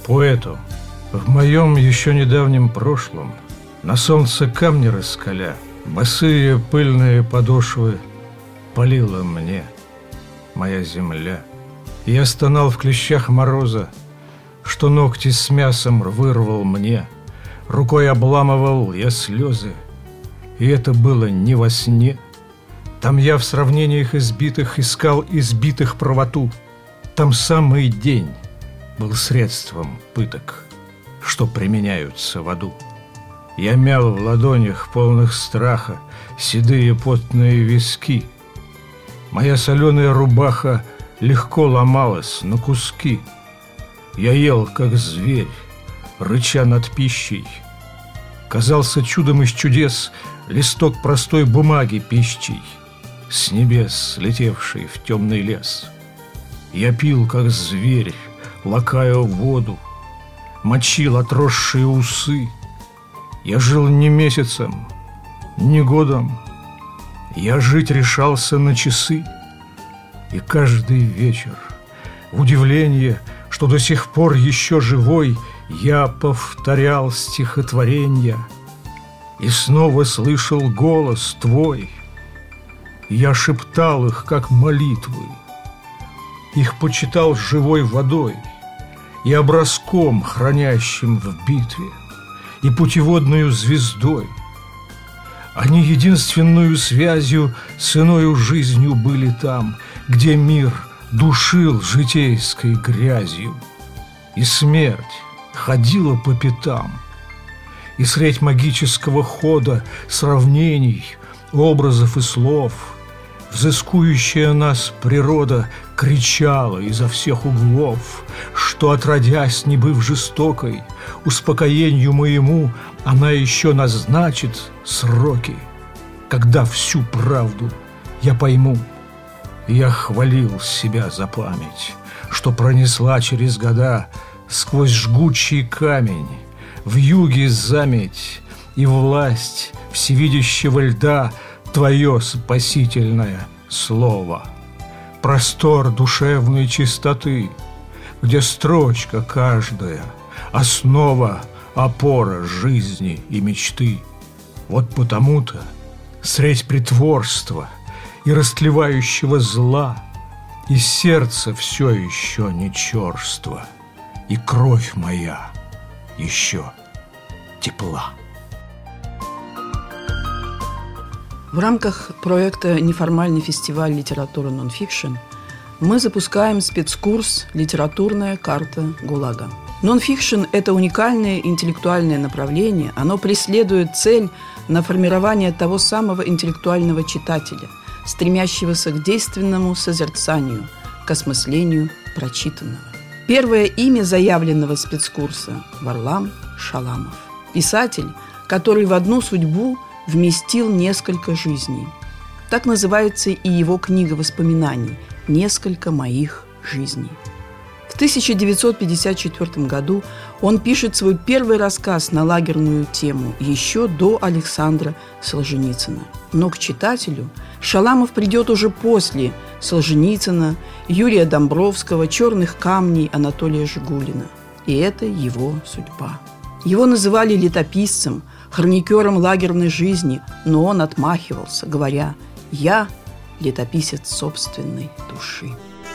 Поэту в моем еще недавнем прошлом, на солнце камни раскаля, босые пыльные подошвы полила мне моя земля. И я стонал в клещах мороза, что ногти с мясом вырвал мне. Рукой обламывал я слезы, и это было не во сне. Там я в сравнениях избитых искал избитых правоту. Там самый день был средством пыток, что применяются в аду. Я мял в ладонях, полных страха, седые потные виски. Моя соленая рубаха легко ломалась на куски. Я ел, как зверь, рыча над пищей. Казался чудом из чудес листок простой бумаги пищей, с небес слетевший в темный лес. Я пил, как зверь, лакая воду, мочил отросшие усы. Я жил не месяцем, не годом, я жить решался на часы. И каждый вечер, в удивление, что до сих пор еще живой, я повторял стихотворенья и снова слышал голос твой. Я шептал их, как молитвы, их почитал живой водой и образком, хранящим в битве, и путеводную звездой. Они единственную связью с иною жизнью были там, где мир душил житейской грязью, и смерть ходила по пятам. И средь магического хода сравнений, образов и слов взыскующая нас природа кричала изо всех углов, что, отродясь, не быв жестокой, успокоению моему она еще назначит сроки, когда всю правду я пойму. Я хвалил себя за память, что пронесла через года сквозь жгучий камень, вьюги заметь и власть всевидящего льда твое спасительное слово. Простор душевной чистоты, где строчка каждая — основа, опора жизни и мечты. Вот потому-то средь притворства и растлевающего зла и сердце все еще не черство, и кровь моя еще тепла. В рамках проекта «Неформальный фестиваль литературы нон-фикшн» мы запускаем спецкурс «Литературная карта ГУЛАГа». Нон-фикшн – это уникальное интеллектуальное направление. Оно преследует цель на формирование того самого интеллектуального читателя, стремящегося к действенному созерцанию, к осмыслению прочитанного. Первое имя заявленного спецкурса – Варлам Шаламов. Писатель, который в одну судьбу вместил несколько жизней. Так называется и его книга воспоминаний «Несколько моих жизней». В 1954 году он пишет свой первый рассказ на лагерную тему еще до Александра Солженицына. Но к читателю Шаламов придет уже после Солженицына, Юрия Домбровского, «Черных камней» Анатолия Жигулина. И это его судьба. Его называли летописцем, хроникером лагерной жизни, но он отмахивался, говоря: «Я летописец собственной души».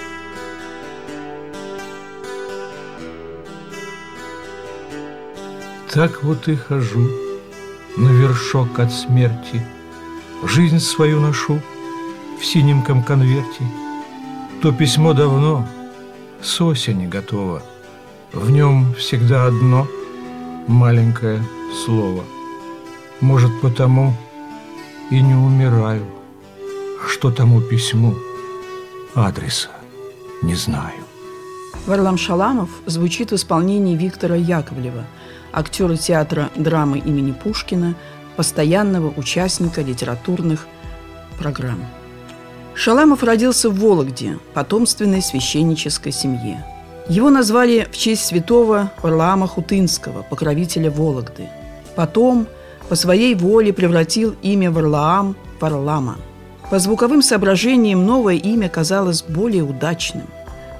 Так вот и хожу на вершок от смерти, жизнь свою ношу в синеньком конверте. То письмо давно с осени готово, в нем всегда одно маленькое слово. Может, потому и не умираю, что тому письму адреса не знаю. Варлам Шаламов звучит в исполнении Виктора Яковлева, актера театра драмы имени Пушкина, постоянного участника литературных программ. Шаламов родился в Вологде, потомственной священнической семье. Его назвали в честь святого Варлаама Хутынского, покровителя Вологды. Потом по своей воле превратил имя Варлаам в Варлама. По звуковым соображениям новое имя казалось более удачным.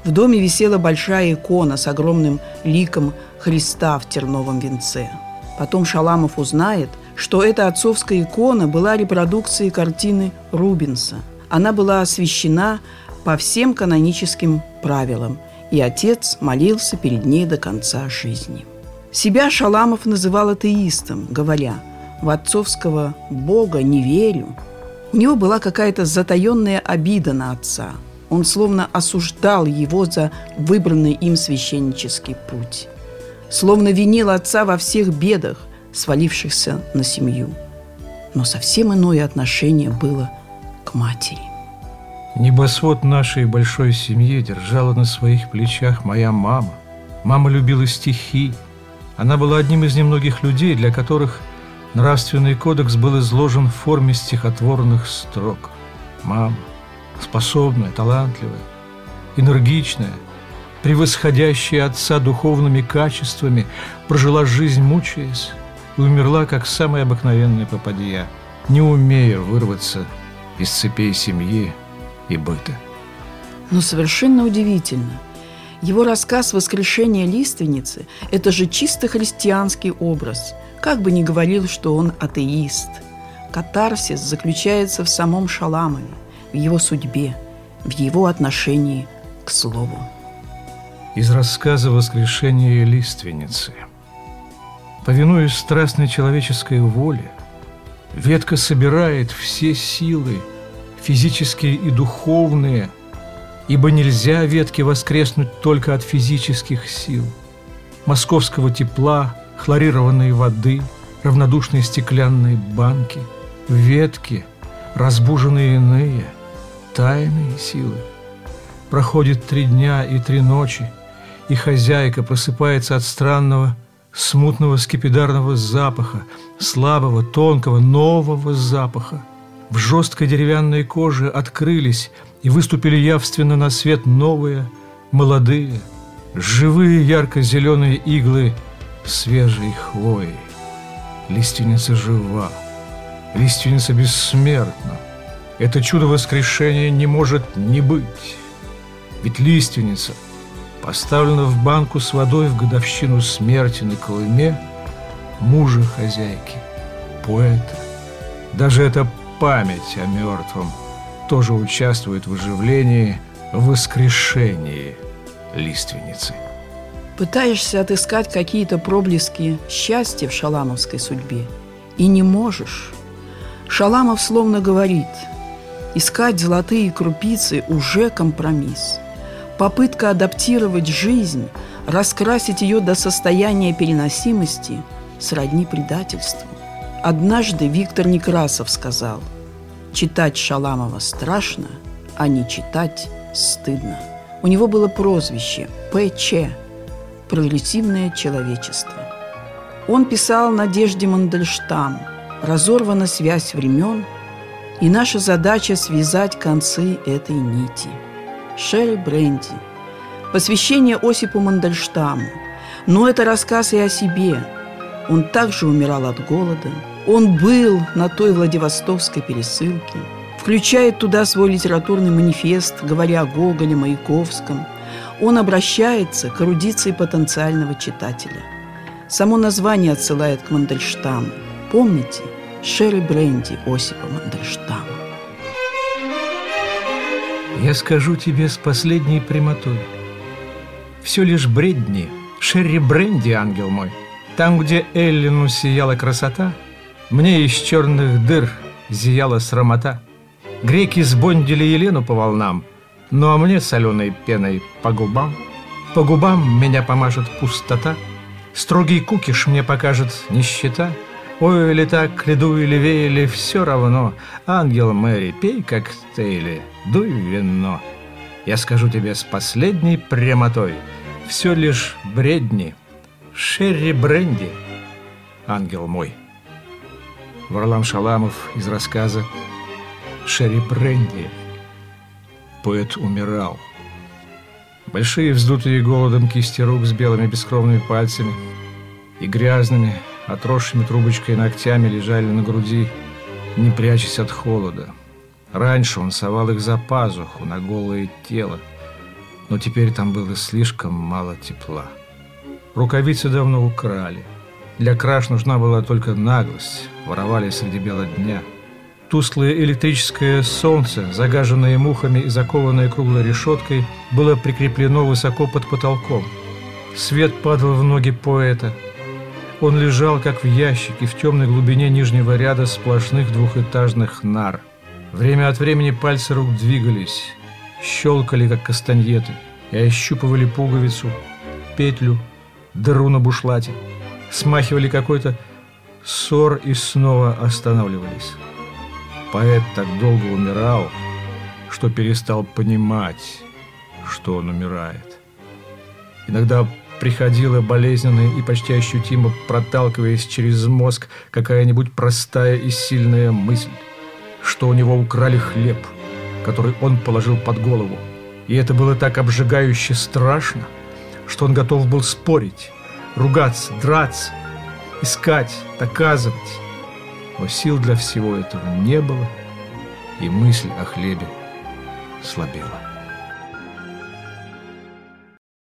В доме висела большая икона с огромным ликом Христа в терновом венце. Потом Шаламов узнает, что эта отцовская икона была репродукцией картины Рубенса. Она была освящена по всем каноническим правилам, и отец молился перед ней до конца жизни. Себя Шаламов называл атеистом, говоря: «В отцовского Бога не верю». У него была какая-то затаенная обида на отца. Он словно осуждал его за выбранный им священнический путь. Словно винил отца во всех бедах, свалившихся на семью. Но совсем иное отношение было к матери. Небосвод нашей большой семьи держала на своих плечах моя мама. Мама любила стихи. Она была одним из немногих людей, для которых нравственный кодекс был изложен в форме стихотворных строк. Мама, способная, талантливая, энергичная, превосходящая отца духовными качествами, прожила жизнь, мучаясь, и умерла, как самая обыкновенная попадья, не умея вырваться из цепей семьи и быта. Но совершенно удивительно. Его рассказ «Воскрешение лиственницы» – это же чисто христианский образ. Как бы ни говорил, что он атеист. Катарсис заключается в самом Шаламове, в его судьбе, в его отношении к слову. Из рассказа «Воскрешение лиственницы». Повинуясь страстной человеческой воле, ветка собирает все силы, физические и духовные, ибо нельзя ветке воскреснуть только от физических сил, московского тепла, хлорированной воды, равнодушной стеклянной банки. В ветке разбуженные иные, тайные силы. Проходит 3 дня и 3 ночи, и хозяйка просыпается от странного, смутного скипидарного запаха, слабого, тонкого, нового запаха. В жесткой деревянной коже открылись и выступили явственно на свет новые, молодые, живые ярко-зеленые иглы свежей хвои. Лиственница жива, лиственница бессмертна. Это чудо воскрешения не может не быть. Ведь лиственница поставлена в банку с водой в годовщину смерти на Колыме мужа хозяйки, поэта. Даже эта память о мертвом тоже участвует в оживлении, в воскрешении лиственницы. Пытаешься отыскать какие-то проблески счастья в шаламовской судьбе и не можешь. Шаламов словно говорит: искать золотые крупицы уже компромисс. Попытка адаптировать жизнь, раскрасить ее до состояния переносимости сродни предательству. Однажды Виктор Некрасов сказал: читать Шаламова страшно, а не читать стыдно. У него было прозвище ПЧ – прогрессивное человечество. Он писал Надежде Мандельштам: разорвана связь времен, и наша задача связать концы этой нити. Шерри Бренди. Посвящение Осипу Мандельштаму. Но это рассказ и о себе. Он также умирал от голода. Он был на той Владивостокской пересылке. Включает туда свой литературный манифест, говоря о Гоголе, Маяковском. Он обращается к эрудиции потенциального читателя. Само название отсылает к Мандельштаму. Помните? Шерри Бренди Осипа Мандельштама. Я скажу тебе с последней прямотой: все лишь бредни, Шерри Бренди, ангел мой. Там, где Эллину сияла красота, мне из черных дыр зияла срамота. Греки сбондили Елену по волнам, ну а мне соленой пеной по губам. По губам меня помажет пустота, строгий кукиш мне покажет нищета. Ой, или так, лиду или веяли, все равно. Ангел Мэри, пей коктейли, дуй вино. Я скажу тебе с последней прямотой: все лишь бредни, Шерри Бренди, ангел мой. Варлам Шаламов из рассказа «Шерри Бренди». Поэт умирал. Большие вздутые голодом кисти рук с белыми бескровными пальцами и грязными, отросшими трубочкой ногтями лежали на груди, не прячась от холода. Раньше он совал их за пазуху на голое тело. Но теперь там было слишком мало тепла. Рукавицы давно украли. Для краж нужна была только наглость. Воровали среди бела дня. Тусклое электрическое солнце, загаженное мухами и закованное круглой решеткой, было прикреплено высоко под потолком. Свет падал в ноги поэта. Он лежал, как в ящике, в темной глубине нижнего ряда сплошных двухэтажных нар. Время от времени пальцы рук двигались, щелкали, как кастаньеты, и ощупывали пуговицу, петлю, дыру на бушлате, смахивали какой-то ссор и снова останавливались. Поэт так долго умирал, что перестал понимать, что он умирает. Иногда приходила болезненная и почти ощутимо, проталкиваясь через мозг, какая-нибудь простая и сильная мысль, что у него украли хлеб, который он положил под голову. И это было так обжигающе страшно, что он готов был спорить, ругаться, драться, искать, доказывать. Но сил для всего этого не было, и мысль о хлебе слабела.